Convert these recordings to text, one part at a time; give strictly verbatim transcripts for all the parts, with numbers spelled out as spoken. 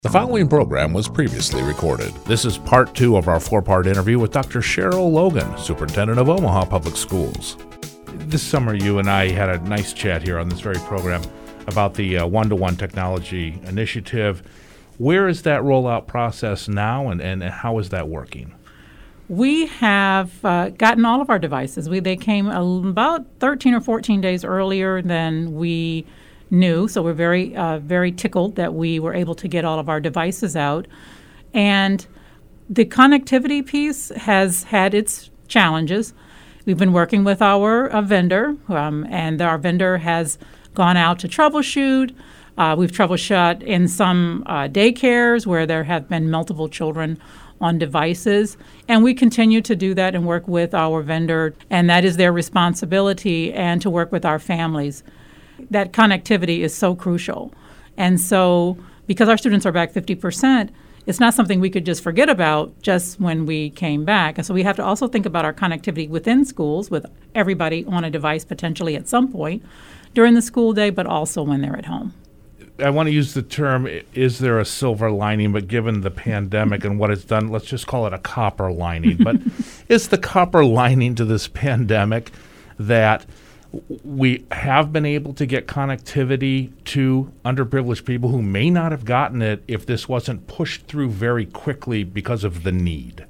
The following program was previously recorded. This is part two of our four-part interview with Doctor Cheryl Logan, Superintendent of Omaha Public Schools. This summer, you and I had a nice chat here on this very program about the uh, one-to-one technology initiative. Where is that rollout process now, and, and how is that working? We have uh, gotten all of our devices. We They came about thirteen or fourteen days earlier than we knew, so we're very, uh, very tickled that we were able to get all of our devices out. And the connectivity piece has had its challenges. We've been working with our uh, vendor, um, and our vendor has gone out to troubleshoot. Uh, we've troubleshot in some uh, daycares where there have been multiple children on devices, and we continue to do that and work with our vendor, and that is their responsibility, and to work with our families. That connectivity is so crucial. And so because our students are back fifty percent, it's not something we could just forget about just when we came back. And so we have to also think about our connectivity within schools with everybody on a device potentially at some point during the school day, but also when they're at home. I want to use the term, is there a silver lining, but given the pandemic and what it's done, let's just call it a copper lining. But is the copper lining to this pandemic that we have been able to get connectivity to underprivileged people who may not have gotten it if this wasn't pushed through very quickly because of the need?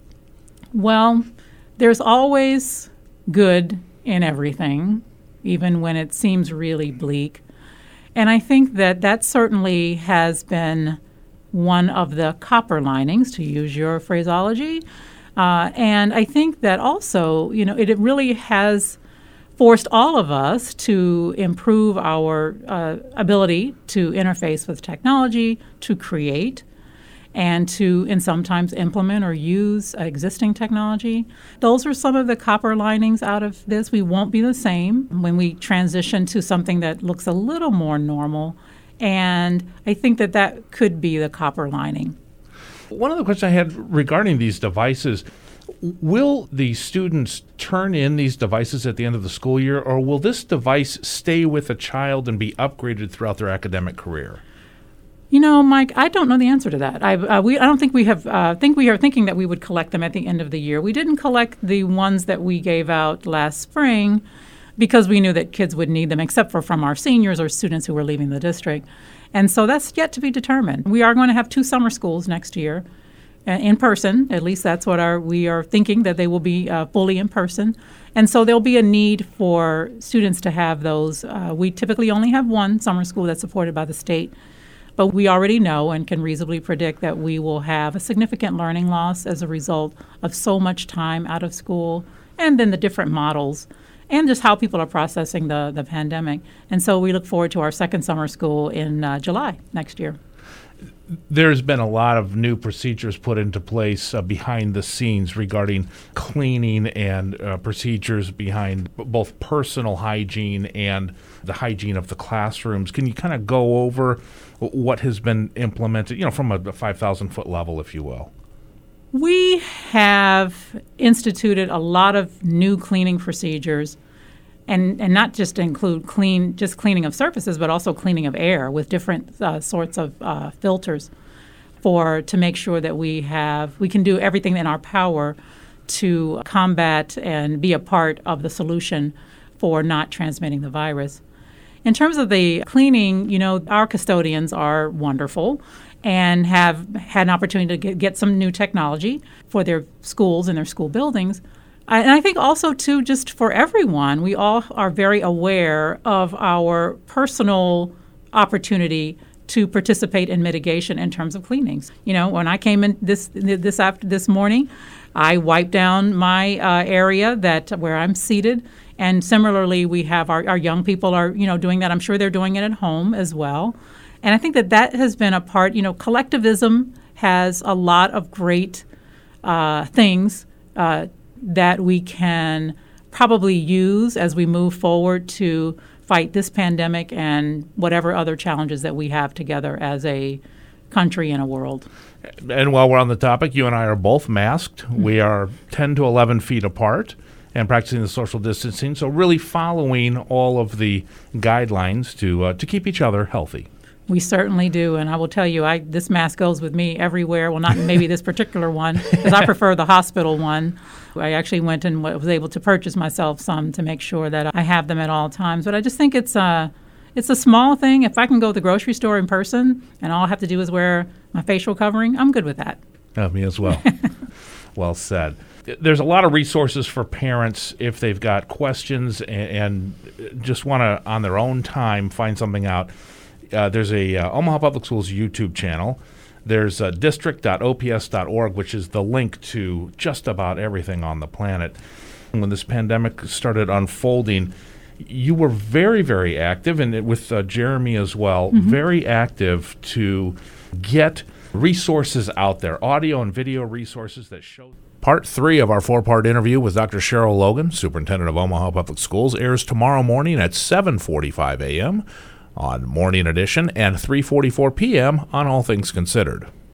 Well, there's always good in everything, even when it seems really bleak. And I think that that certainly has been one of the copper linings, to use your phraseology. Uh, and I think that also, you know, it, it really has forced all of us to improve our uh, ability to interface with technology, to create, and to, and sometimes implement or use uh, existing technology. Those are some of the copper linings out of this. We won't be the same when we transition to something that looks a little more normal, and I think that that could be the copper lining. One of the questions I had regarding these devices, will the students turn in these devices at the end of the school year, or will this device stay with a child and be upgraded throughout their academic career? You know, Mike, I don't know the answer to that. I, uh, we, I don't think we have, uh, think we are thinking that we would collect them at the end of the year. We didn't collect the ones that we gave out last spring because we knew that kids would need them, except for from our seniors or students who were leaving the district. And so that's yet to be determined. We are going to have two summer schools next year. Uh, in person, at least that's what our we are thinking, that they will be uh, fully in person. And so there'll be a need for students to have those. Uh, we typically only have one summer school that's supported by the state, but we already know and can reasonably predict that we will have a significant learning loss as a result of so much time out of school, and then the different models and just how people are processing the, the pandemic. And so we look forward to our second summer school in uh, July next year. There's been a lot of new procedures put into place uh, behind the scenes regarding cleaning and uh, procedures behind b- both personal hygiene and the hygiene of the classrooms. Can you kind of go over what has been implemented, you know, from a five thousand foot level, if you will? We have instituted a lot of new cleaning procedures. And and not just include clean, just cleaning of surfaces, but also cleaning of air with different uh, sorts of uh, filters, for to make sure that we have we can do everything in our power to combat and be a part of the solution for not transmitting the virus. In terms of the cleaning, you know, our custodians are wonderful and have had an opportunity to get, get some new technology for their schools and their school buildings. And I think also, too, just for everyone, we all are very aware of our personal opportunity to participate in mitigation in terms of cleanings. You know, when I came in this this after this morning, I wiped down my uh, area that where I'm seated, and similarly, we have our, our young people are you know doing that. I'm sure they're doing it at home as well, and I think that that has been a part. You know, collectivism has a lot of great uh, things. Uh, that we can probably use as we move forward to fight this pandemic and whatever other challenges that we have together as a country and a world. And while we're on the topic, you and I are both masked. Mm-hmm. We are ten to eleven feet apart and practicing the social distancing, so really following all of the guidelines to uh, to keep each other healthy. We certainly do, and I will tell you, I this mask goes with me everywhere. Well, not maybe this particular one, because I prefer the hospital one. I actually went and was able to purchase myself some to make sure that I have them at all times. But I just think it's a, it's a small thing. If I can go to the grocery store in person and all I have to do is wear my facial covering, I'm good with that. Oh, me as well. Well said. There's a lot of resources for parents if they've got questions and, and just want to, on their own time, find something out. Uh, there's a uh, Omaha Public Schools YouTube channel. There's uh, district dot o p s dot org, which is the link to just about everything on the planet. When this pandemic started unfolding, you were very, very active, and it, with uh, Jeremy as well, mm-hmm. very active to get resources out there, audio and video resources that show. Part three of our four-part interview with Doctor Cheryl Logan, Superintendent of Omaha Public Schools, airs tomorrow morning at seven forty-five a.m. on Morning Edition and three forty-four p.m. on All Things Considered.